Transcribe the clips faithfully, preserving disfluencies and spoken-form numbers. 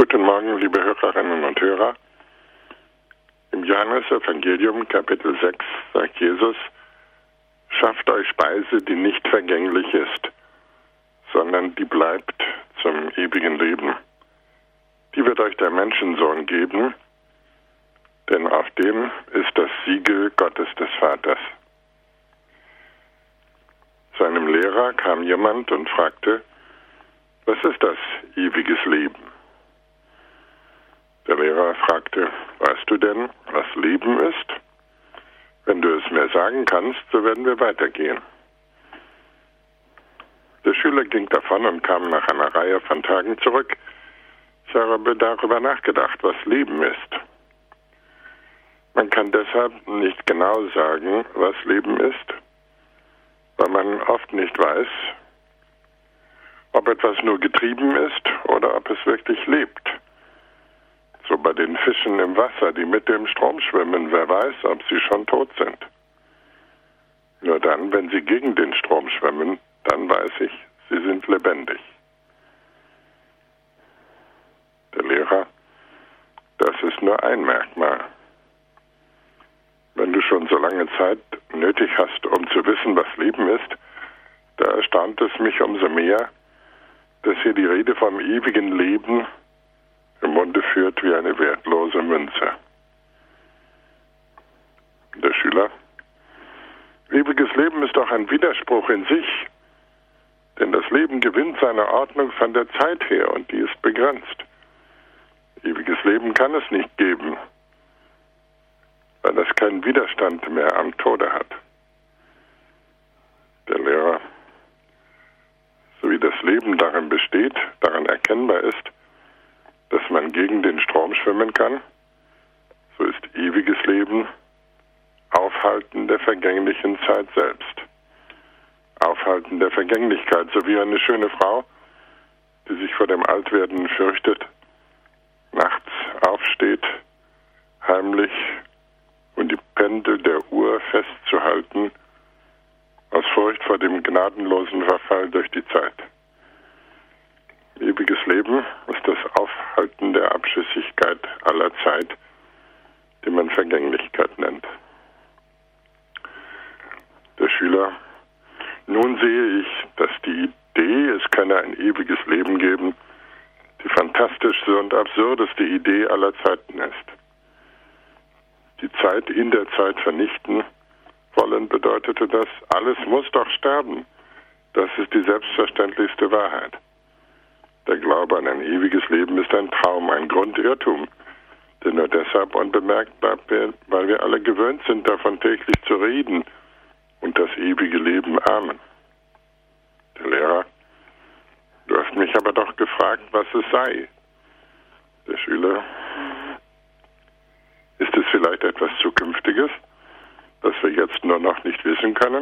Guten Morgen, liebe Hörerinnen und Hörer. Im Johannes-Evangelium, Kapitel sechs, sagt Jesus, schafft euch Speise, die nicht vergänglich ist, sondern die bleibt zum ewigen Leben. Die wird euch der Menschensohn geben, denn auf dem ist das Siegel Gottes des Vaters. Zu einem Lehrer kam jemand und fragte, was ist das ewiges Leben? Der Lehrer fragte, weißt du denn, was Leben ist? Wenn du es mir sagen kannst, so werden wir weitergehen. Der Schüler ging davon und kam nach einer Reihe von Tagen zurück. Ich habe darüber nachgedacht, was Leben ist. Man kann deshalb nicht genau sagen, was Leben ist, weil man oft nicht weiß, ob etwas nur getrieben ist oder ob es wirklich lebt. So bei den Fischen im Wasser, die mit dem Strom schwimmen, wer weiß, ob sie schon tot sind. Nur dann, wenn sie gegen den Strom schwimmen, dann weiß ich, sie sind lebendig. Der Lehrer, das ist nur ein Merkmal. Wenn du schon so lange Zeit nötig hast, um zu wissen, was Leben ist, da erstaunt es mich umso mehr, dass hier die Rede vom ewigen Leben im Munde führt wie eine wertlose Münze. Der Schüler, ewiges Leben ist doch ein Widerspruch in sich, denn das Leben gewinnt seine Ordnung von der Zeit her und die ist begrenzt. Ewiges Leben kann es nicht geben, weil es keinen Widerstand mehr am Tode hat. Der Lehrer, so wie das Leben darin besteht, daran erkennbar ist, dass man gegen den Strom schwimmen kann, so ist ewiges Leben Aufhalten der vergänglichen Zeit selbst. Aufhalten der Vergänglichkeit, so wie eine schöne Frau, die sich vor dem Altwerden fürchtet, nachts aufsteht, heimlich und die Pendel der Uhr festzuhalten, aus Furcht vor dem gnadenlosen Verfall durch die Zeit. Ewiges Leben ist das Aufhalten der Abschüssigkeit aller Zeit, die man Vergänglichkeit nennt. Der Schüler, nun sehe ich, dass die Idee, es könne ein ewiges Leben geben, die fantastischste und absurdeste Idee aller Zeiten ist. Die Zeit in der Zeit vernichten wollen bedeutete das, alles muss doch sterben. Das ist die selbstverständlichste Wahrheit. Der Glaube an ein ewiges Leben ist ein Traum, ein Grundirrtum, der nur deshalb unbemerkt bleibt, weil wir alle gewöhnt sind, davon täglich zu reden und das ewige Leben ahmen. Der Lehrer, du hast mich aber doch gefragt, was es sei. Der Schüler, ist es vielleicht etwas Zukünftiges, das wir jetzt nur noch nicht wissen können?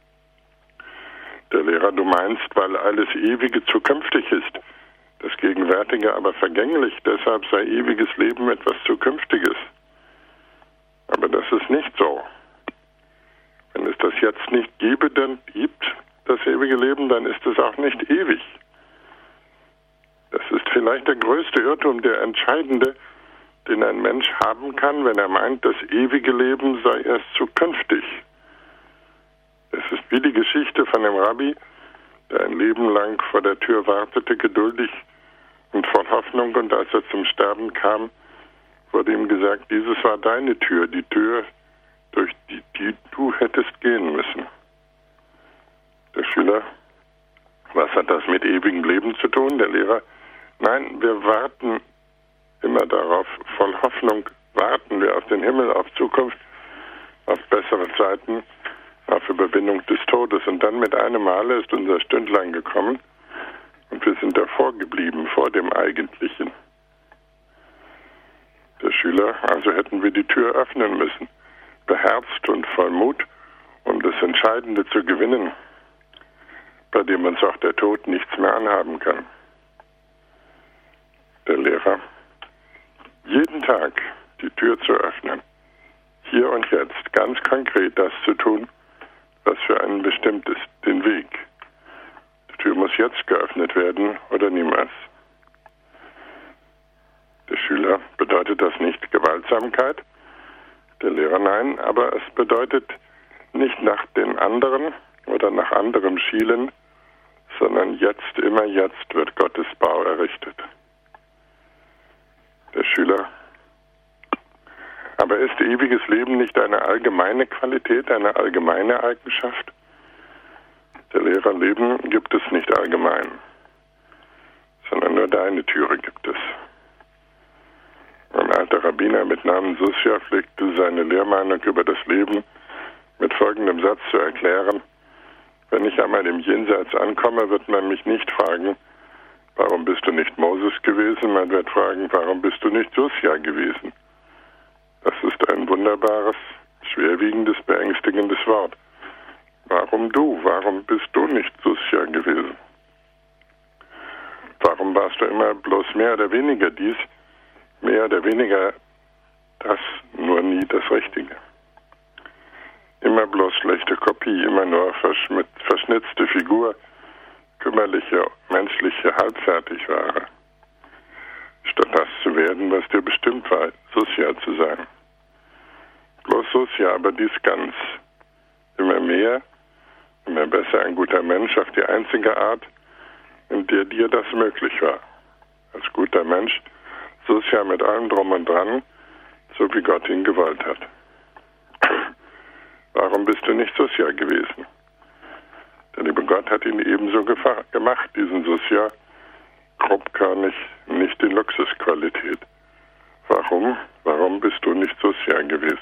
Der Lehrer, du meinst, weil alles Ewige zukünftig ist, das Gegenwärtige aber vergänglich, deshalb sei ewiges Leben etwas Zukünftiges. Aber das ist nicht so. Wenn es das jetzt nicht gäbe, dann gibt das ewige Leben, dann ist es auch nicht ewig. Das ist vielleicht der größte Irrtum, der entscheidende, den ein Mensch haben kann, wenn er meint, das ewige Leben sei erst zukünftig. Es ist wie die Geschichte von dem Rabbi, der ein Leben lang vor der Tür wartete, geduldig und voll Hoffnung, und als er zum Sterben kam, wurde ihm gesagt, dieses war deine Tür, die Tür, durch die, die du hättest gehen müssen. Der Schüler, was hat das mit ewigem Leben zu tun? Der Lehrer, nein, wir warten immer darauf, voll Hoffnung warten wir auf den Himmel, auf Zukunft, auf bessere Zeiten, auf Überwindung des Todes. Und dann mit einem Male ist unser Stündlein gekommen und wir sind davor geblieben, vor dem Eigentlichen. Der Schüler, also hätten wir die Tür öffnen müssen, beherzt und voll Mut, um das Entscheidende zu gewinnen, bei dem uns auch der Tod nichts mehr anhaben kann. Der Lehrer, jeden Tag die Tür zu öffnen, hier und jetzt ganz konkret das zu tun, was für einen bestimmt ist, den Weg. Die Tür muss jetzt geöffnet werden oder niemals. bedeutet das nicht Gewaltsamkeit? Der Lehrer, nein, aber es bedeutet nicht nach den anderen oder nach anderem schielen, sondern jetzt, immer jetzt wird Gottes Bau errichtet. Der Schüler, aber ist ewiges Leben nicht eine allgemeine Qualität, eine allgemeine Eigenschaft? Der Lehrer, Leben gibt es nicht allgemein, sondern nur deine Türe gibt es. Ein alter Rabbiner mit Namen Susja pflegte seine Lehrmeinung über das Leben mit folgendem Satz zu erklären: Wenn ich einmal im Jenseits ankomme, wird man mich nicht fragen, warum bist du nicht Moses gewesen? Man wird fragen, warum bist du nicht Susja gewesen? Das ist ein wunderbares, schwerwiegendes, beängstigendes Wort. Warum du? Warum bist du nicht Susja gewesen? Warum warst du immer bloß mehr oder weniger dies, mehr oder weniger das, nur nie das Richtige? Immer bloß schlechte Kopie, immer nur verschm- verschnitzte Figur, kümmerliche, menschliche Halbfertigware, statt das zu werden, was dir bestimmt war, Susja zu sein. Bloß Susja, aber dies ganz. Immer mehr, immer besser, ein guter Mensch auf die einzige Art, in der dir das möglich war. Als guter Mensch, Susja mit allem Drum und Dran, so wie Gott ihn gewollt hat. Warum bist du nicht Susja gewesen? Der liebe Gott hat ihn ebenso gefa- gemacht, diesen Susja, grobkörnig, nicht in Luxusqualität. Warum? Warum bist du nicht Susja gewesen?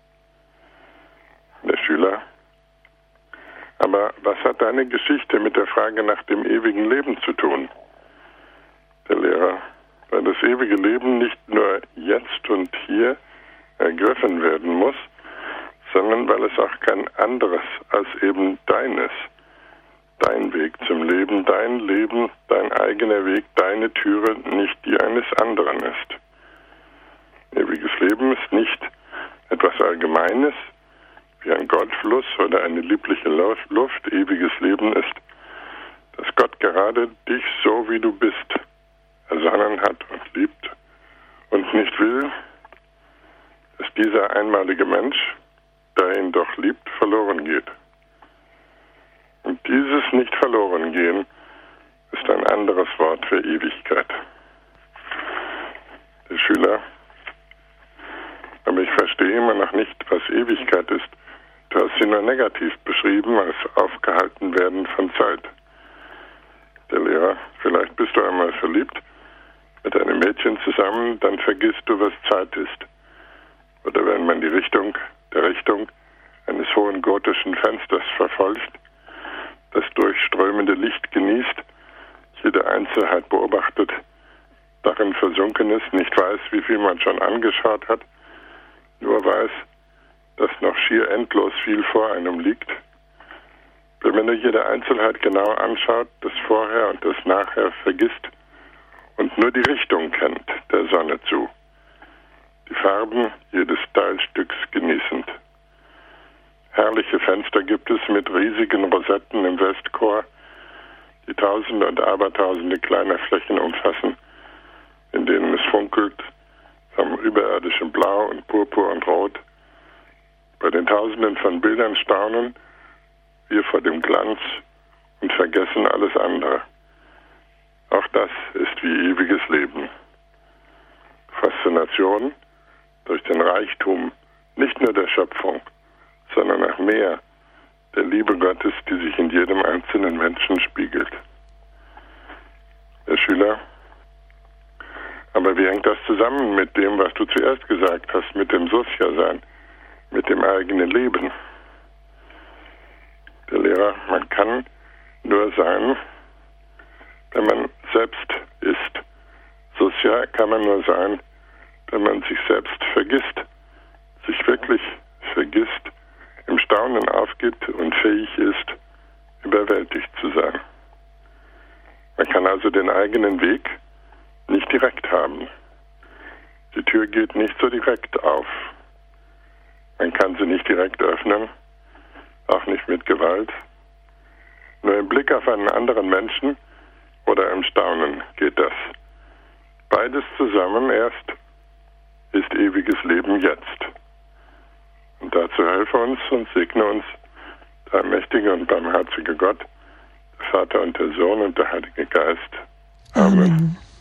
Der Schüler, aber was hat deine Geschichte mit der Frage nach dem ewigen Leben zu tun? Der Lehrer, weil das ewige Leben nicht nur jetzt und hier ergriffen werden muss, sondern weil es auch kein anderes als eben deines, dein Weg zum Leben, dein Leben, dein eigener Weg, deine Türe, nicht die eines anderen ist. Ewiges Leben ist nicht etwas Allgemeines, wie ein Goldfluss oder eine liebliche Luft. Ewiges Leben ist, dass Gott gerade dich so, wie du bist, ersonnen hat und liebt und nicht will, dass dieser einmalige Mensch, der ihn doch liebt, verloren geht. Und dieses Nicht-Verloren-Gehen ist ein anderes Wort für Ewigkeit. Der Schüler, aber ich verstehe immer noch nicht, was Ewigkeit ist. Du hast sie nur negativ beschrieben, als aufgehalten werden von Zeit. Der Lehrer, vielleicht bist du einmal verliebt mit einem Mädchen zusammen, dann vergisst du, was Zeit ist. Oder wenn man die Richtung, der Richtung eines hohen gotischen Fensters verfolgt, das durchströmende Licht genießt, jede Einzelheit beobachtet, darin versunken ist, nicht weiß, wie viel man schon angeschaut hat, nur weiß, dass noch schier endlos viel vor einem liegt. Wenn man nur jede Einzelheit genau anschaut, das Vorher und das Nachher vergisst und nur die Richtung kennt, der Sonne zu, die Farben jedes Teilstücks genießend. Herrliche Fenster gibt es mit riesigen Rosetten im Westchor, die tausende und abertausende kleiner Flächen umfassen, in denen es funkelt vom überirdischen Blau und Purpur und Rot. Bei den Tausenden von Bildern staunen wir vor dem Glanz und vergessen alles andere. Auch das ist wie ewiges Leben. Faszination durch den Reichtum nicht nur der Schöpfung, sondern nach mehr der Liebe Gottes, die sich in jedem einzelnen Menschen spiegelt. Der Schüler, aber wie hängt das zusammen mit dem, was du zuerst gesagt hast, mit dem Susja-Sein, mit dem eigenen Leben? Der Lehrer, man kann nur sein, wenn man selbst ist. Susja kann man nur sein, wenn man sich selbst vergisst, sich wirklich vergisst, im Staunen aufgibt und fähig ist, überwältigt zu sein. Man kann also den eigenen Weg nicht direkt haben. Die Tür geht nicht so direkt auf. Man kann sie nicht direkt öffnen, auch nicht mit Gewalt. Nur im Blick auf einen anderen Menschen oder im Staunen geht das. Beides zusammen erst ist ewiges Leben jetzt. Und dazu helfe uns und segne uns der allmächtige und barmherzige Gott, der Vater und der Sohn und der Heilige Geist. Amen. Amen.